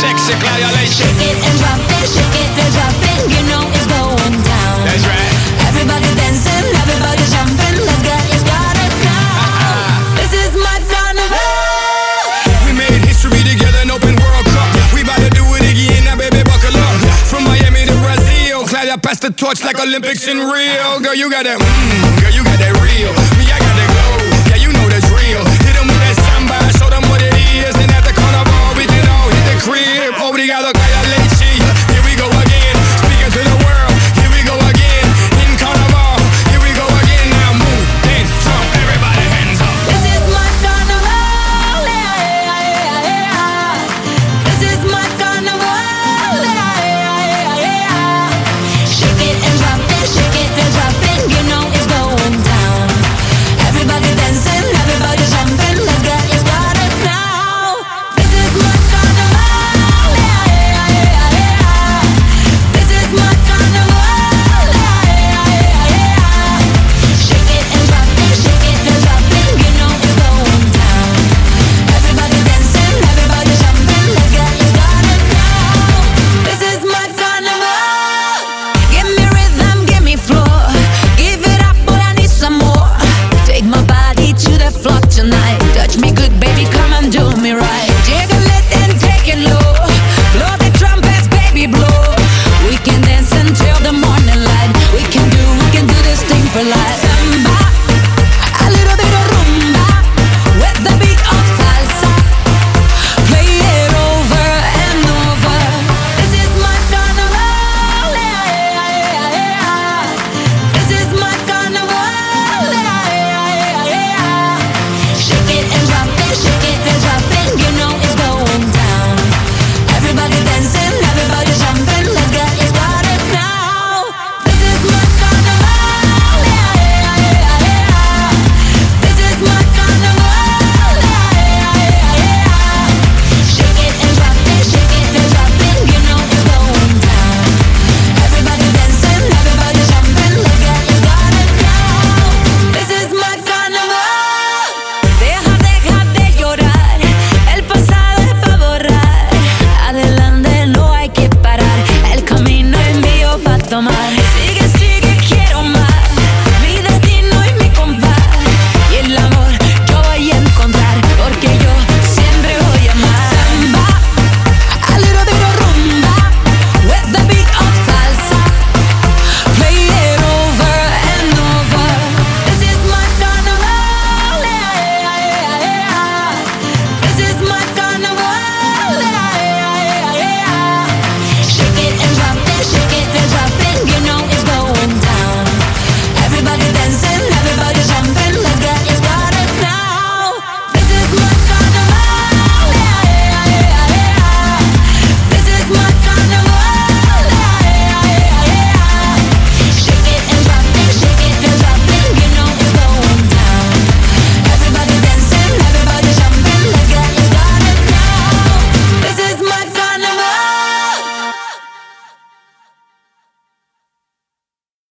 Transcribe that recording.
sexy, Claudia Leighton. Shake it and drop it, shake it and drop it. You know it's going down. That's right. Everybody dancing, everybody jumping. Let's get it started now. This is my carnival. We made history together, an open World Cup. We bout to do it again, now baby buckle up. From Miami to Brazil, Claudia passed the torch like Olympics in Rio. Girl, you got that, girl, you got that real. Me, I got that glow, yeah, you know that's real. Hit them with that samba, show them what it is. And at the carnival, we can all hit the crib. Obrigado,